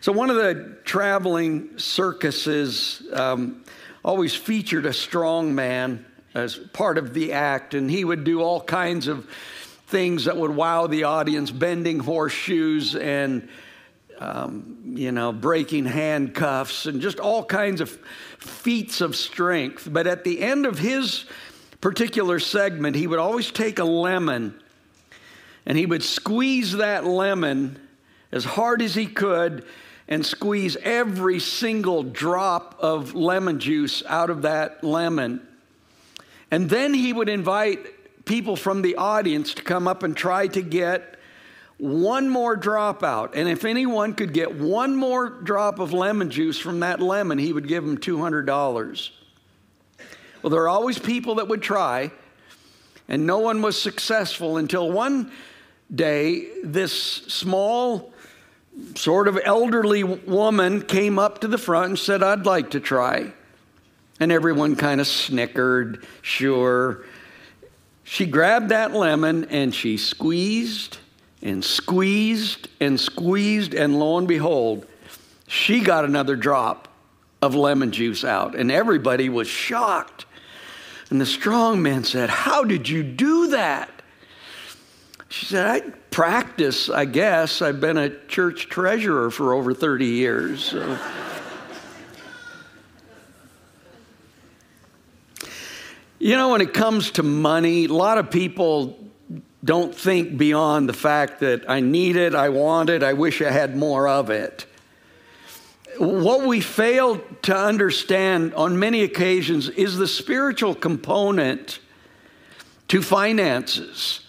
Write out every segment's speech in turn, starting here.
So one of the traveling circuses always featured a strong man as part of the act, and he would do all kinds of things that would wow the audience, bending horseshoes and breaking handcuffs and just all kinds of feats of strength. But at the end of his particular segment, he would always take a lemon and he would squeeze that lemon as hard as he could and squeeze every single drop of lemon juice out of that lemon. And then he would invite people from the audience to come up and try to get one more drop out. And if anyone could get one more drop of lemon juice from that lemon, he would give them $200. Well, there are always people that would try, and no one was successful until one day this small, sort of elderly woman came up to the front and said, "I'd like to try." And everyone kind of snickered, sure. She grabbed that lemon and she squeezed and squeezed and squeezed, and lo and behold, she got another drop of lemon juice out, and everybody was shocked. And the strong man said, "How did you do that?" She said, "I practice, I guess. I've been a church treasurer for over 30 years. So." When it comes to money, a lot of people don't think beyond the fact that I need it, I want it, I wish I had more of it. What we fail to understand on many occasions is the spiritual component to finances.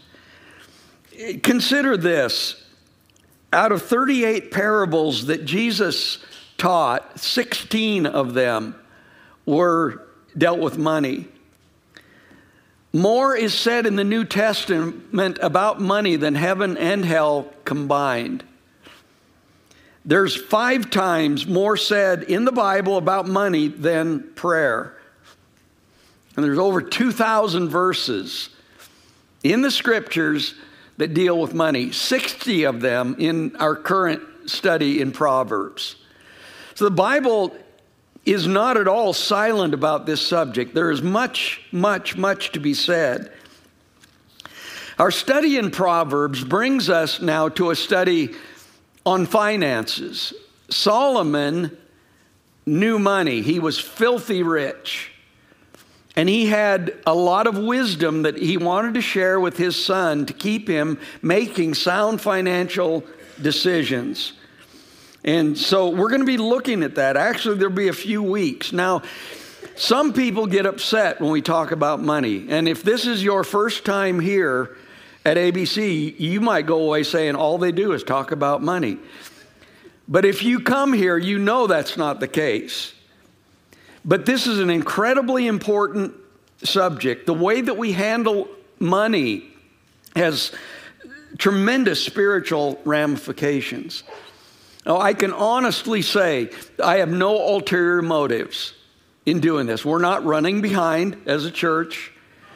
Consider this. Out of 38 parables that Jesus taught, 16 of them were dealt with money. More is said in the New Testament about money than heaven and hell combined. There's 5 times more said in the Bible about money than prayer. And there's over 2,000 verses in the scriptures that deal with money, 60 of them in our current study in Proverbs. So the Bible is not at all silent about this subject. There is much, much, much to be said. Our study in Proverbs brings us now to a study on finances. Solomon knew money. He was filthy rich. And he had a lot of wisdom that he wanted to share with his son to keep him making sound financial decisions. And so we're going to be looking at that. Actually, there'll be a few weeks. Now, some people get upset when we talk about money. And if this is your first time here at ABC, you might go away saying all they do is talk about money. But if you come here, you know that's not the case. But this is an incredibly important subject. The way that we handle money has tremendous spiritual ramifications. Now, I can honestly say I have no ulterior motives in doing this. We're not running behind as a church.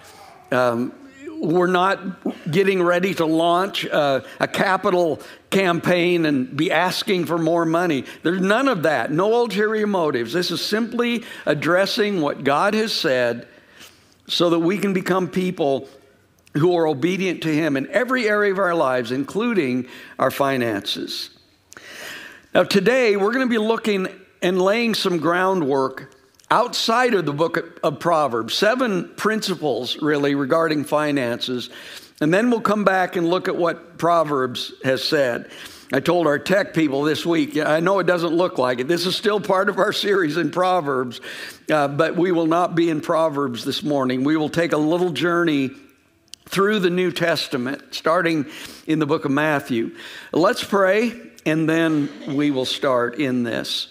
We're not getting ready to launch a capital campaign and be asking for more money. There's none of that. No ulterior motives. This is simply addressing what God has said so that we can become people who are obedient to Him in every area of our lives, including our finances. Now, today, we're going to be looking and laying some groundwork outside of the book of Proverbs, 7 principles, really, regarding finances. And then we'll come back and look at what Proverbs has said. I told our tech people this week, I know it doesn't look like it. This is still part of our series in Proverbs, but we will not be in Proverbs this morning. We will take a little journey through the New Testament, starting in the book of Matthew. Let's pray, and then we will start in this.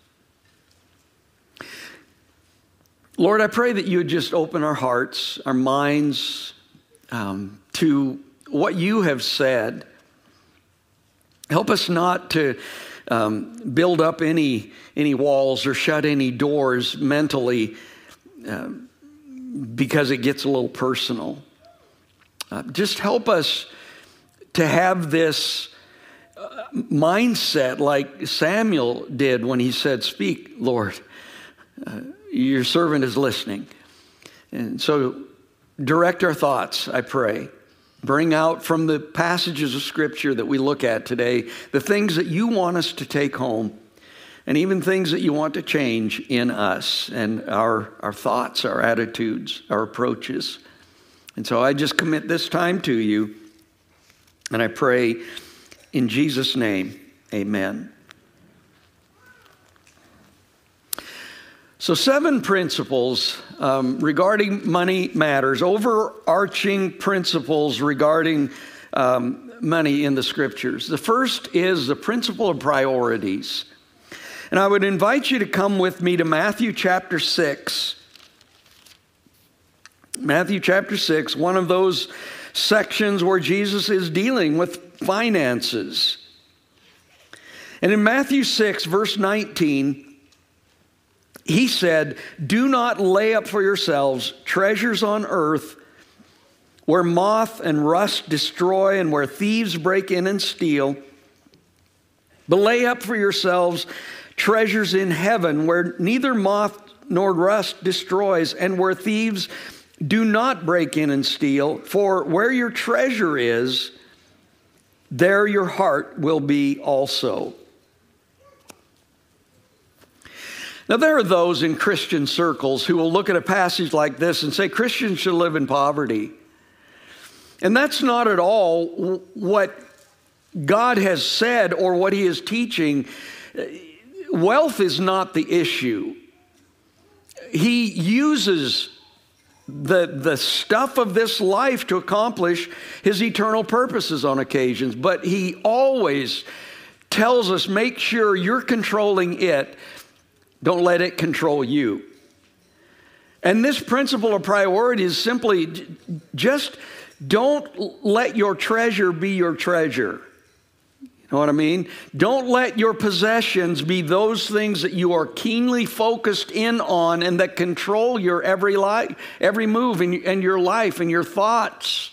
Lord, I pray that you would just open our hearts, our minds, to what you have said. Help us not to build up any walls or shut any doors mentally because it gets a little personal. Just help us to have this mindset like Samuel did when he said, "Speak, Lord, your servant is listening." And so direct our thoughts, I pray. Bring out from the passages of Scripture that we look at today the things that you want us to take home, and even things that you want to change in us and our thoughts, our attitudes, our approaches. And so I just commit this time to you, and I pray in Jesus' name, amen. So 7 principles regarding money matters, overarching principles regarding money in the Scriptures. The first is the principle of priorities. And I would invite you to come with me to Matthew chapter 6. Matthew chapter 6, one of those sections where Jesus is dealing with finances. And in Matthew 6, verse 19, he said, "Do not lay up for yourselves treasures on earth where moth and rust destroy and where thieves break in and steal. But lay up for yourselves treasures in heaven where neither moth nor rust destroys and where thieves do not break in and steal. For where your treasure is, there your heart will be also." Now, there are those in Christian circles who will look at a passage like this and say Christians should live in poverty. And that's not at all what God has said or what He is teaching. Wealth is not the issue. He uses the stuff of this life to accomplish His eternal purposes on occasions. But He always tells us, make sure you're controlling it. Don't let it control you. And this principle of priority is simply just don't let your treasure be your treasure. You know what I mean? Don't let your possessions be those things that you are keenly focused in on and that control your every move in your life and your thoughts.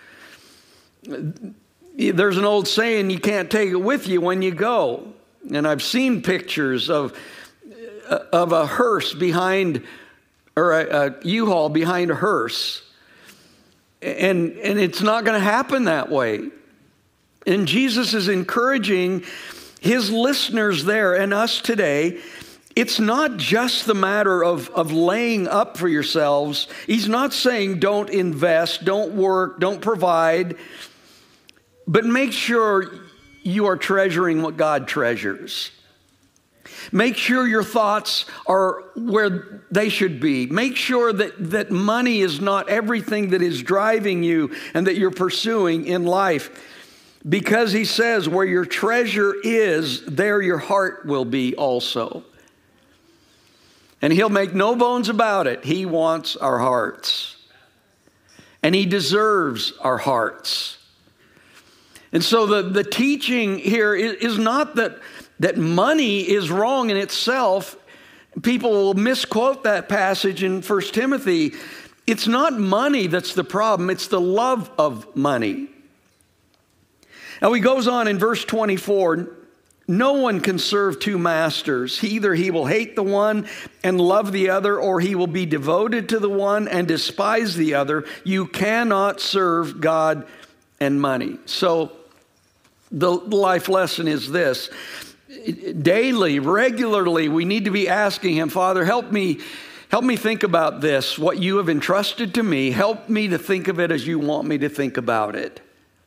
There's an old saying, you can't take it with you when you go. And I've seen pictures of a hearse behind, or a U-Haul behind a hearse. And it's not going to happen that way. And Jesus is encouraging His listeners there and us today. It's not just the matter of laying up for yourselves. He's not saying don't invest, don't work, don't provide. But make sure you are treasuring what God treasures. Make sure your thoughts are where they should be. Make sure that money is not everything that is driving you and that you're pursuing in life. Because He says, where your treasure is, there your heart will be also. And He'll make no bones about it. He wants our hearts. And He deserves our hearts. And so the teaching here is not that money is wrong in itself. People will misquote that passage in 1 Timothy. It's not money that's the problem. It's the love of money. Now he goes on in verse 24. No one can serve 2 masters. Either he will hate the one and love the other, or he will be devoted to the one and despise the other. You cannot serve God and money. So the life lesson is this. Daily, regularly, we need to be asking Him, Father, help me think about this, what you have entrusted to me. Help me to think of it as you want me to think about it.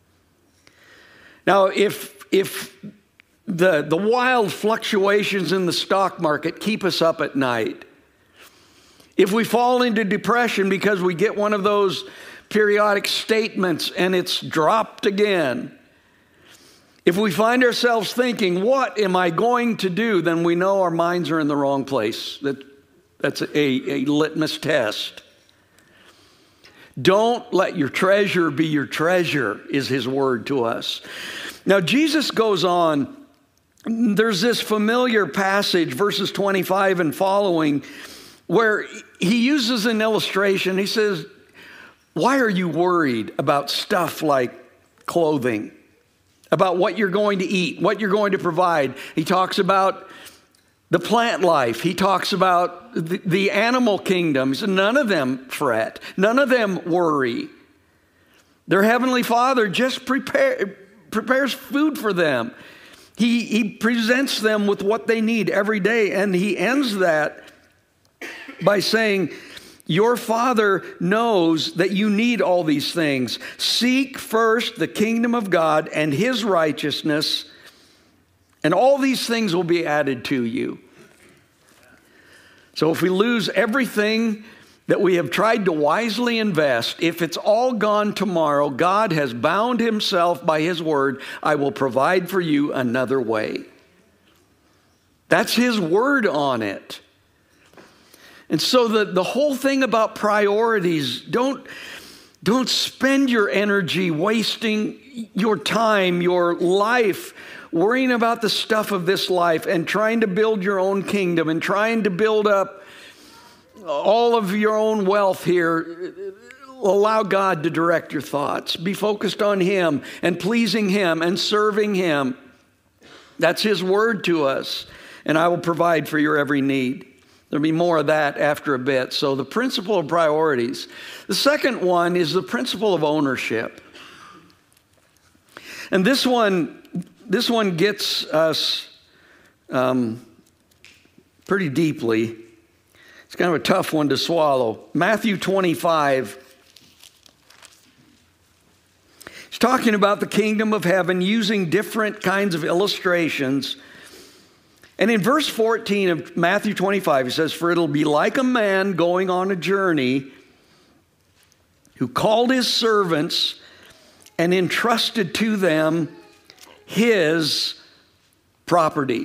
Now, if the wild fluctuations in the stock market keep us up at night, if we fall into depression because we get one of those periodic statements and it's dropped again, if we find ourselves thinking, what am I going to do? Then we know our minds are in the wrong place. That's a litmus test. Don't let your treasure be your treasure, is His word to us. Now, Jesus goes on. There's this familiar passage, verses 25 and following, where He uses an illustration. He says, why are you worried about stuff like clothing? about what you're going to eat, what you're going to provide. He talks about the plant life. He talks about the animal kingdoms. None of them fret. None of them worry. Their heavenly Father just prepares food for them. He presents them with what they need every day. And he ends that by saying, your Father knows that you need all these things. Seek first the kingdom of God and his righteousness, and all these things will be added to you. So if we lose everything that we have tried to wisely invest, if it's all gone tomorrow, God has bound himself by his word, I will provide for you another way. That's his word on it. And so the whole thing about priorities, don't spend your energy wasting your time, your life, worrying about the stuff of this life and trying to build your own kingdom and trying to build up all of your own wealth here. Allow God to direct your thoughts. Be focused on him and pleasing him and serving him. That's his word to us. And I will provide for your every need. There'll be more of that after a bit. So the principle of priorities. The second one is the principle of ownership. And this one gets us pretty deeply. It's kind of a tough one to swallow. Matthew 25. He's talking about the kingdom of heaven using different kinds of illustrations. And in verse 14 of Matthew 25, he says, for it'll be like a man going on a journey who called his servants and entrusted to them his property.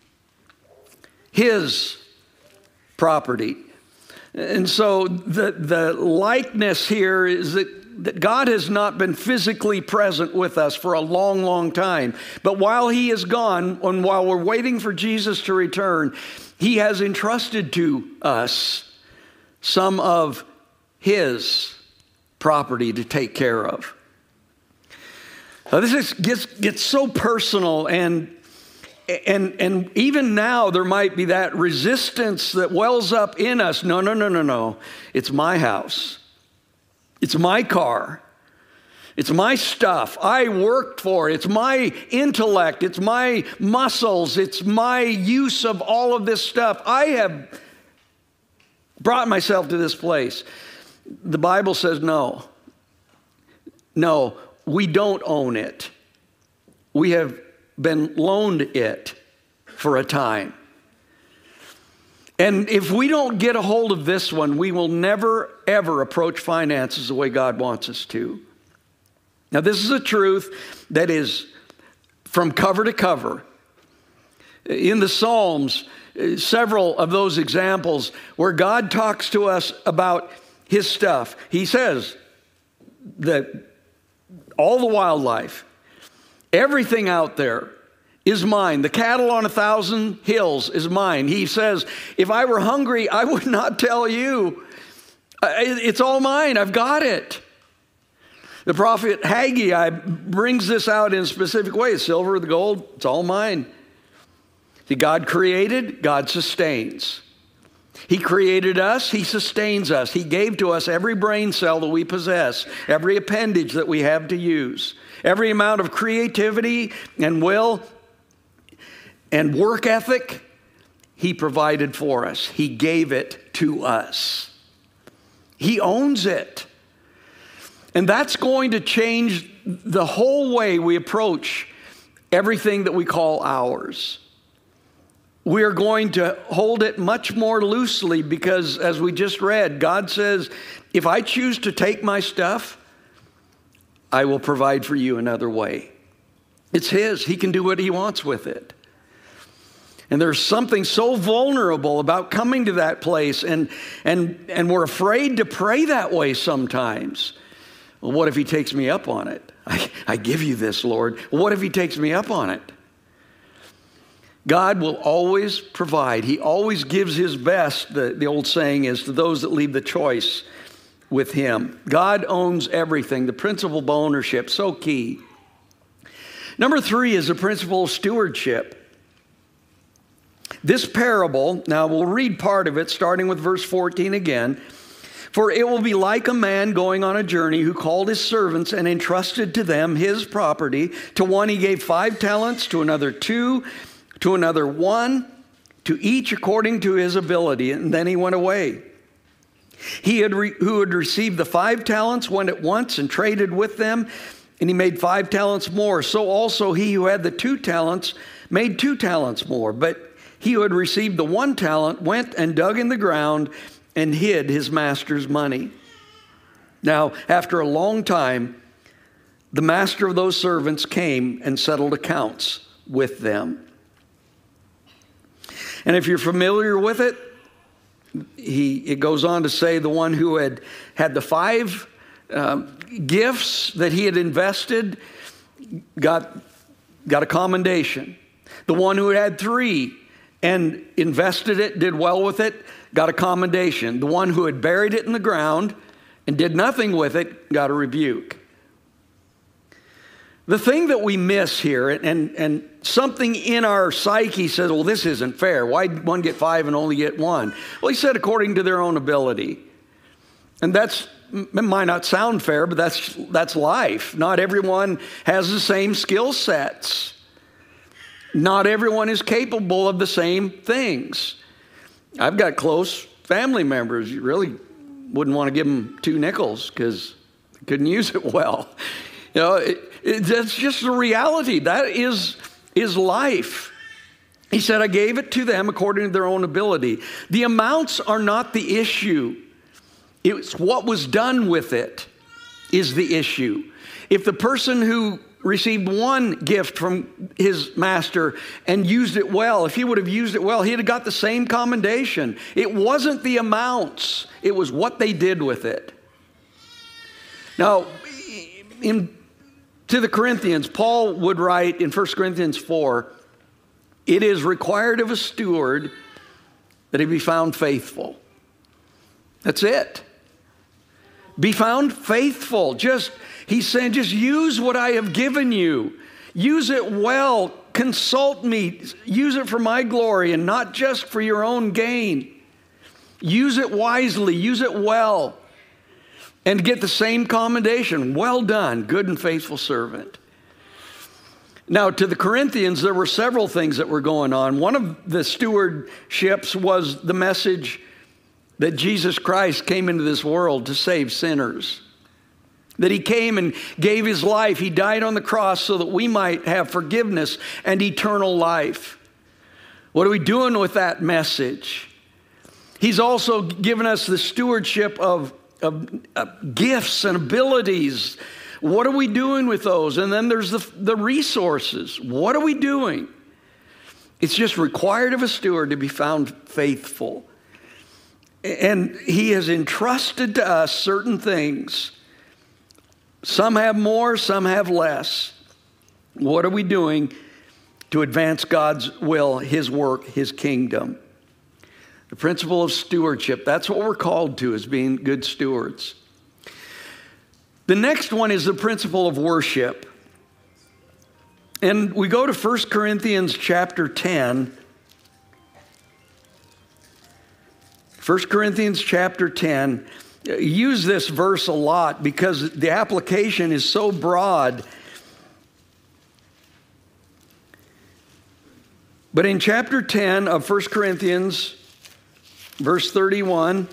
His property. And so the likeness here is that God has not been physically present with us for a long, long time. But while he is gone, and while we're waiting for Jesus to return, he has entrusted to us some of his property to take care of. Now, this gets so personal, and even now there might be that resistance that wells up in us. No. It's my house. It's my car. It's my stuff. I worked for it. It's my intellect. It's my muscles. It's my use of all of this stuff. I have brought myself to this place. The Bible says no. No, we don't own it. We have been loaned it for a time. And if we don't get a hold of this one, we will never, ever approach finances the way God wants us to. Now, this is a truth that is from cover to cover. In the Psalms, several of those examples where God talks to us about his stuff. He says that all the wildlife, everything out there is mine. The cattle on 1,000 hills is mine. He says, if I were hungry, I would not tell you. It's all mine. I've got it. The prophet Haggai brings this out in a specific way. The silver, the gold, it's all mine. See, God created, God sustains. He created us, he sustains us. He gave to us every brain cell that we possess, every appendage that we have to use, every amount of creativity and will and work ethic, he provided for us. He gave it to us. He owns it. And that's going to change the whole way we approach everything that we call ours. We are going to hold it much more loosely because, as we just read, God says, if I choose to take my stuff, I will provide for you another way. It's his. He can do what he wants with it. And there's something so vulnerable about coming to that place, and we're afraid to pray that way sometimes. Well, what if he takes me up on it? I give you this, Lord. Well, what if he takes me up on it? God will always provide. He always gives his best, the old saying is, to those that leave the choice with him. God owns everything. The principle of ownership, so key. Number 3 is the principle of stewardship. This parable, now we'll read part of it starting with verse 14 again. For it will be like a man going on a journey who called his servants and entrusted to them his property. To one he gave 5 talents, to another 2, to another 1, to each according to his ability, and then he went away. Who had received the 5 talents went at once and traded with them, and he made 5 talents more. So also he who had the 2 talents made 2 talents more. But he who had received the 1 talent went and dug in the ground and hid his master's money. Now, after a long time, the master of those servants came and settled accounts with them. And if you're familiar with it, it goes on to say the one who had the 5 gifts that he had invested got a commendation. The one who had 3 and invested it, did well with it, got a commendation. The one who had buried it in the ground and did nothing with it got a rebuke. The thing that we miss here, and something in our psyche says, well, this isn't fair. Why did one get 5 and only get 1? Well, he said according to their own ability. And it might not sound fair, but that's life. Not everyone has the same skill sets. Not everyone is capable of the same things. I've got close family members. You really wouldn't want to give them 2 nickels because they couldn't use it well. That's just the reality. That is life. He said, I gave it to them according to their own ability. The amounts are not the issue. It's what was done with it is the issue. If the person who received 1 gift from his master and used it well, if he would have used it well, he'd have got the same commendation. It wasn't the amounts. It was what they did with it. Now, to the Corinthians, Paul would write in 1 Corinthians 4, it is required of a steward that he be found faithful. That's it. Be found faithful. He's saying, just use what I have given you. Use it well. Consult me. Use it for my glory and not just for your own gain. Use it wisely. Use it well. And get the same commendation. Well done, good and faithful servant. Now, to the Corinthians, there were several things that were going on. One of the stewardships was the message that Jesus Christ came into this world to save sinners. That he came and gave his life. He died on the cross so that we might have forgiveness and eternal life. What are we doing with that message? He's also given us the stewardship of gifts and abilities. What are we doing with those? And then there's the resources. What are we doing? It's just required of a steward to be found faithful. And he has entrusted to us certain things. Some have more, some have less. What are we doing to advance God's will, his work, his kingdom? The principle of stewardship, that's what we're called to as being good stewards. The next one is the principle of worship. And we go to 1 Corinthians chapter 10. 1 Corinthians chapter 10. Use this verse a lot because the application is so broad. But in chapter 10 of 1 Corinthians, verse 31,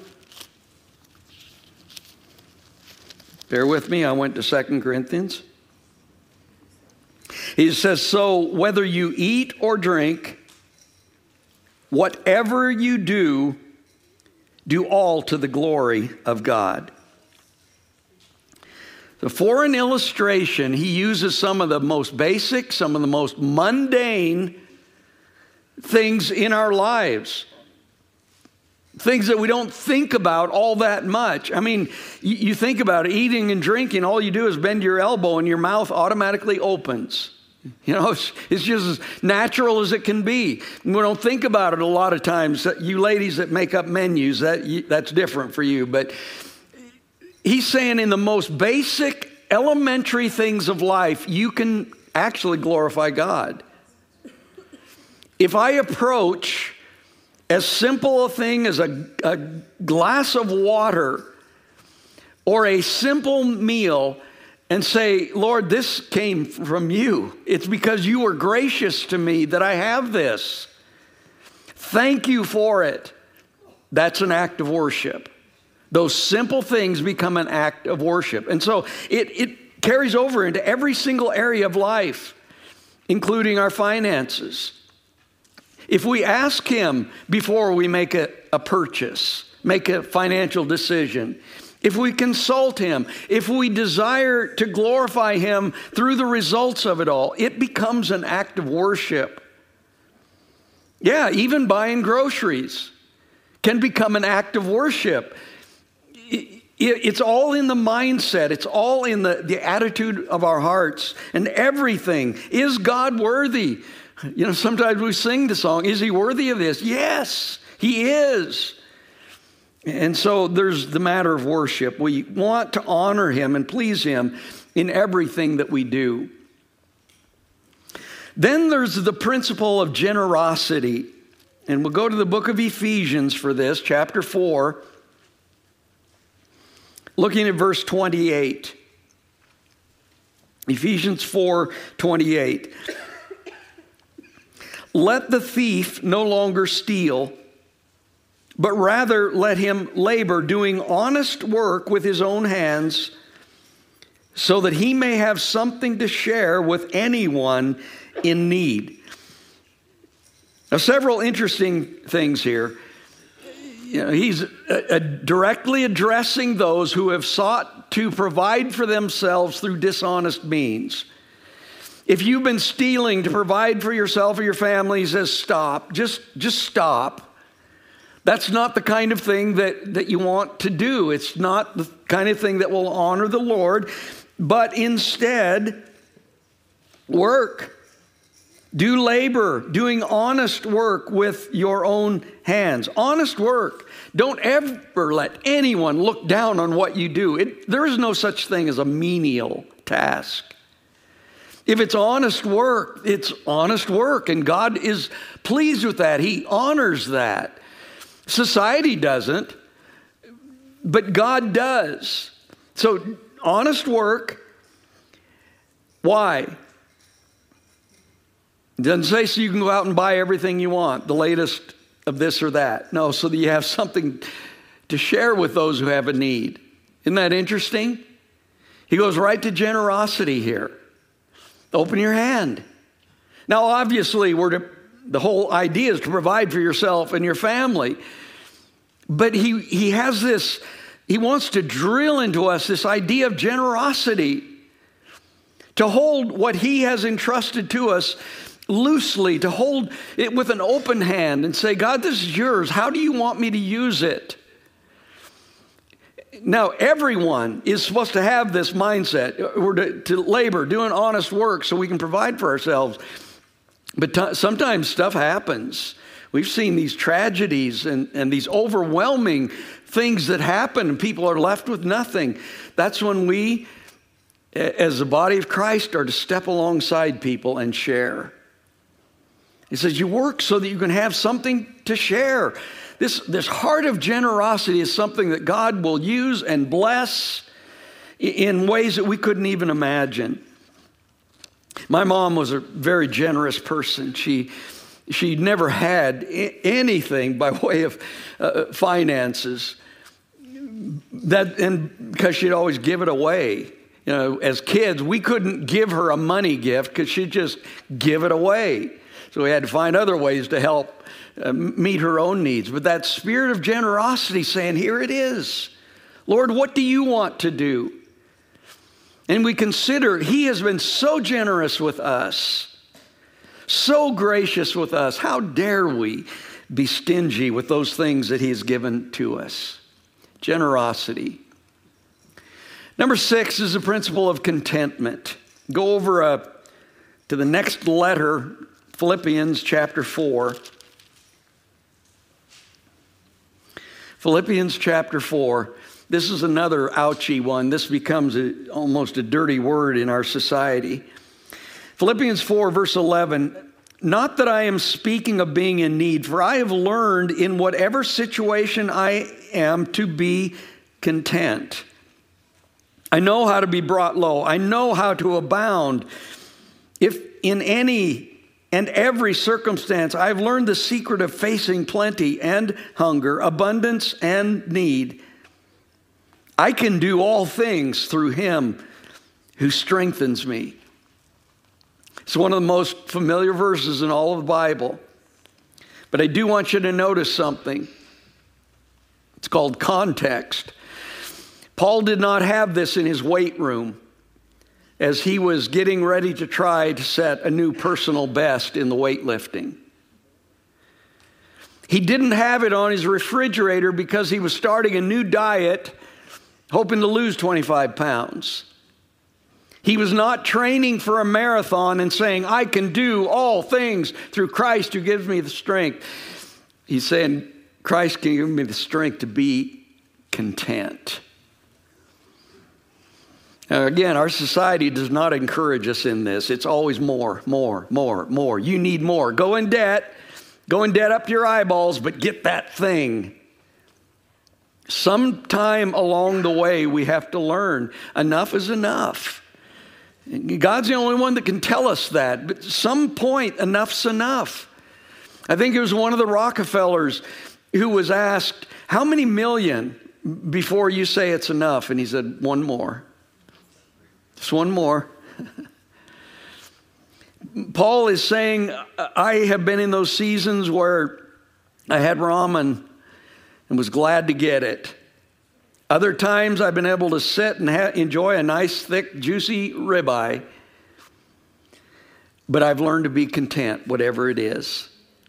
bear with me, I went to 2 Corinthians. He says, so whether you eat or drink, whatever you do all to the glory of God. So for an illustration, he uses some of the most basic, some of the most mundane things in our lives. Things that we don't think about all that much. I mean, you think about it, eating and drinking, all you do is bend your elbow and your mouth automatically opens. You know, it's just as natural as it can be. We don't think about it a lot of times. You ladies that make up menus, that's different for you. But he's saying in the most basic, elementary things of life, you can actually glorify God. If I approach as simple a thing as a glass of water or a simple meal and say, Lord, this came from you. It's because you were gracious to me that I have this. Thank you for it. That's an act of worship. Those simple things become an act of worship. And so it carries over into every single area of life, including our finances. If we ask him before we make a purchase, make a financial decision, if we consult him, if we desire to glorify him through the results of it all, it becomes an act of worship. Yeah, even buying groceries can become an act of worship. It's all in the mindset. It's all in the attitude of our hearts and everything. Is God worthy? You know, sometimes we sing the song, is he worthy of this? Yes, he is. And so there's the matter of worship. We want to honor him and please him in everything that we do. Then there's the principle of generosity. And we'll go to the book of Ephesians for this, chapter 4, looking at verse 28. Ephesians 4:28. Let the thief no longer steal, but rather let him labor, doing honest work with his own hands, so that he may have something to share with anyone in need. Now, several interesting things here. You know, he's directly addressing those who have sought to provide for themselves through dishonest means. If you've been stealing to provide for yourself or your family, he says, stop. Just stop. That's not the kind of thing that you want to do. It's not the kind of thing that will honor the Lord. But instead, work. Do labor, doing honest work with your own hands. Honest work. Don't ever let anyone look down on what you do. There is no such thing as a menial task. If it's honest work, it's honest work, and God is pleased with that. He honors that. Society doesn't, but God does. So, honest work. Why? It doesn't say so you can go out and buy everything you want, the latest of this or that. No, so that you have something to share with those who have a need. Isn't that interesting? He goes right to generosity here. Open your hand. Now, obviously, the whole idea is to provide for yourself and your family. But he has this, he wants to drill into us this idea of generosity. To hold what he has entrusted to us loosely, to hold it with an open hand and say, God, this is yours. How do you want me to use it? Now, everyone is supposed to have this mindset. We're to labor, doing honest work so we can provide for ourselves. But sometimes stuff happens. We've seen these tragedies and these overwhelming things that happen, and people are left with nothing. That's when we, as the body of Christ, are to step alongside people and share. He says, you work so that you can have something to share. This heart of generosity is something that God will use and bless in ways that we couldn't even imagine. My mom was a very generous person. She never had anything by way of finances. And because she'd always give it away. You know, as kids, we couldn't give her a money gift because she'd just give it away. So we had to find other ways to help meet her own needs. But that spirit of generosity saying, here it is. Lord, what do you want to do? And we consider he has been so generous with us, so gracious with us. How dare we be stingy with those things that he has given to us? Generosity. Number 6 is the principle of contentment. Go over to the next letter, Philippians chapter 4. Philippians chapter 4. This is another ouchy one. This becomes almost a dirty word in our society. Philippians 4, verse 11, not that I am speaking of being in need, for I have learned in whatever situation I am to be content. I know how to be brought low. I know how to abound. If in any and every circumstance, I've learned the secret of facing plenty and hunger, abundance and need. I can do all things through him who strengthens me. It's one of the most familiar verses in all of the Bible. But I do want you to notice something. It's called context. Paul did not have this in his weight room as he was getting ready to try to set a new personal best in the weightlifting. He didn't have it on his refrigerator because he was starting a new diet, hoping to lose 25 pounds. He was not training for a marathon and saying, I can do all things through Christ who gives me the strength. He's saying, Christ can give me the strength to be content. Now, again, our society does not encourage us in this. It's always more, more, more, more. You need more. Go in debt up to your eyeballs, but get that thing. Sometime along the way, we have to learn enough is enough. God's the only one that can tell us that. But at some point, enough's enough. I think it was one of the Rockefellers who was asked, how many million before you say it's enough? And he said, one more. Just one more. Paul is saying, I have been in those seasons where I had ramen and was glad to get it. Other times I've been able to sit and enjoy a nice, thick, juicy ribeye. But I've learned to be content, whatever it is.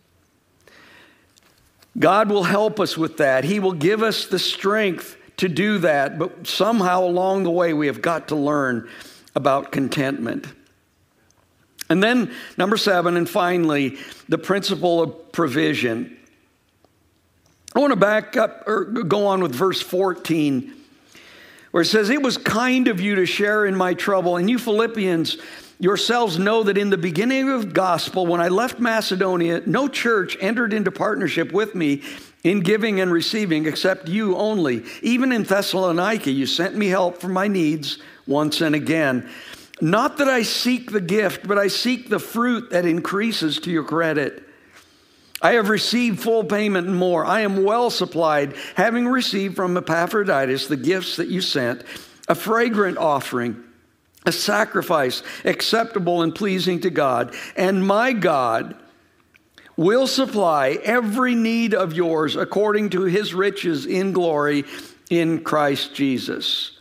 God will help us with that. He will give us the strength to do that. But somehow along the way, we have got to learn about contentment. And then, number 7, and finally, the principle of provision. I want to back up or go on with verse 14, where it says, it was kind of you to share in my trouble. And you Philippians yourselves know that in the beginning of the gospel, when I left Macedonia, no church entered into partnership with me in giving and receiving except you only. Even in Thessalonica, you sent me help for my needs once and again. Not that I seek the gift, but I seek the fruit that increases to your credit. I have received full payment and more. I am well supplied, having received from Epaphroditus the gifts that you sent, a fragrant offering, a sacrifice acceptable and pleasing to God. And my God will supply every need of yours according to his riches in glory in Christ Jesus.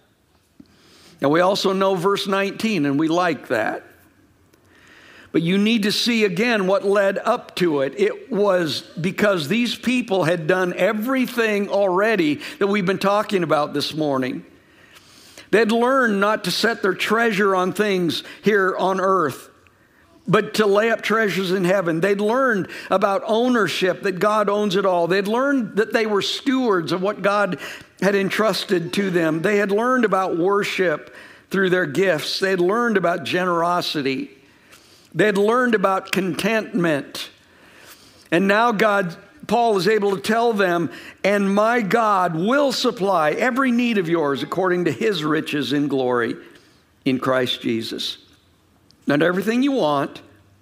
Now we also know verse 19, and we like that. But you need to see again what led up to it. It was because these people had done everything already that we've been talking about this morning. They'd learned not to set their treasure on things here on earth, but to lay up treasures in heaven. They'd learned about ownership, that God owns it all. They'd learned that they were stewards of what God had entrusted to them. They had learned about worship through their gifts. They had learned about generosity. They had learned about contentment. And now Paul is able to tell them, and my God will supply every need of yours according to his riches in glory in Christ Jesus. Not everything you want,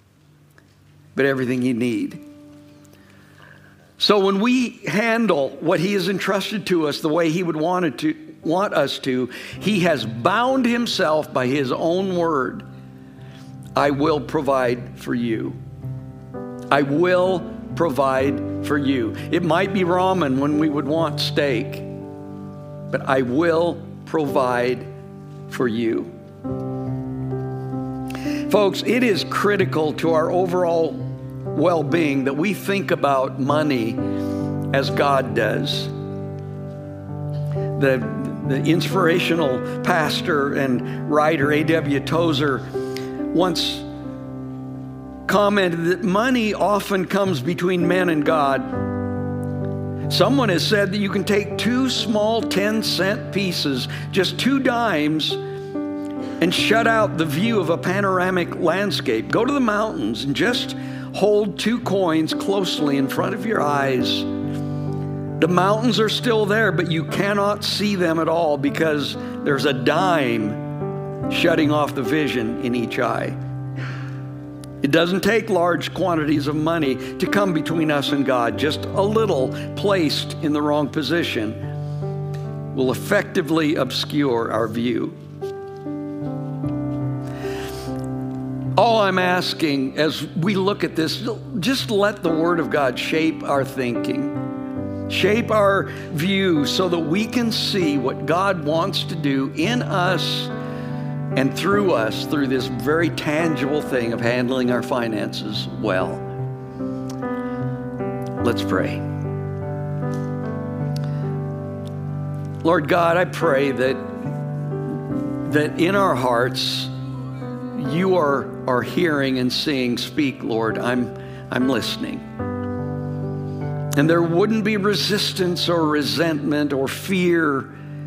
but everything you need. So when we handle what he has entrusted to us the way he would want us to, he has bound himself by his own word. I will provide for you. I will provide for you. It might be ramen when we would want steak, but I will provide for you. Folks, it is critical to our overall well-being that we think about money as God does. The inspirational pastor and writer A.W. Tozer once commented that money often comes between men and God. Someone has said that you can take two small 10-cent pieces, just 2 dimes, and shut out the view of a panoramic landscape. Go to the mountains and just hold 2 coins closely in front of your eyes. The mountains are still there, but you cannot see them at all because there's a dime shutting off the vision in each eye. It doesn't take large quantities of money to come between us and God. Just a little placed in the wrong position will effectively obscure our view. All I'm asking as we look at this, just let the Word of God shape our thinking, shape our view so that we can see what God wants to do in us and through us through this very tangible thing of handling our finances well. Let's pray. Lord God, I pray that in our hearts, you are hearing and seeing. Speak, Lord. I'm listening. And there wouldn't be resistance or resentment or fear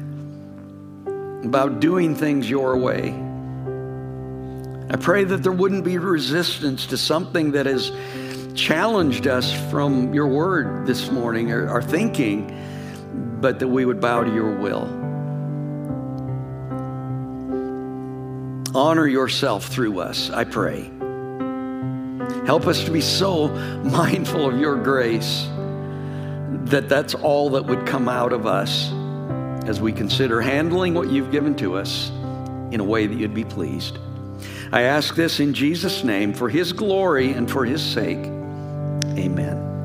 about doing things your way. I pray that there wouldn't be resistance to something that has challenged us from your word this morning, or our thinking, but that we would bow to your will. Honor yourself through us, I pray. Help us to be so mindful of your grace that that's all that would come out of us as we consider handling what you've given to us in a way that you'd be pleased. I ask this in Jesus' name, for his glory and for his sake. Amen.